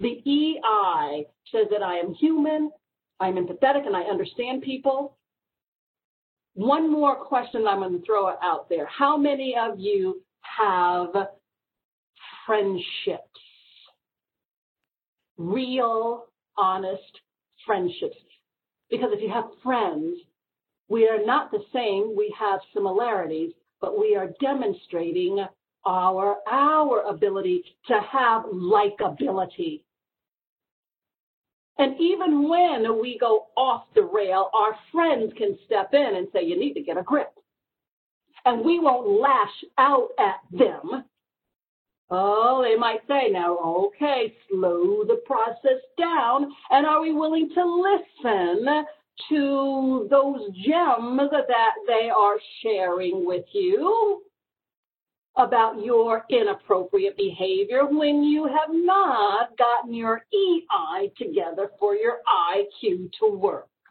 The EI says that I am human, I'm empathetic, and I understand people. One more question I'm going to throw out there. How many of you have friendships? Real, honest friendships. Because if you have friends, we are not the same. We have similarities, but we are demonstrating our ability to have likability. And even when we go off the rail, our friends can step in and say, you need to get a grip. And we won't lash out at them. Oh, they might say, now, okay, slow the process down. And are we willing to listen to those gems that they are sharing with you about your inappropriate behavior when you have not gotten your EI together for your IQ to work?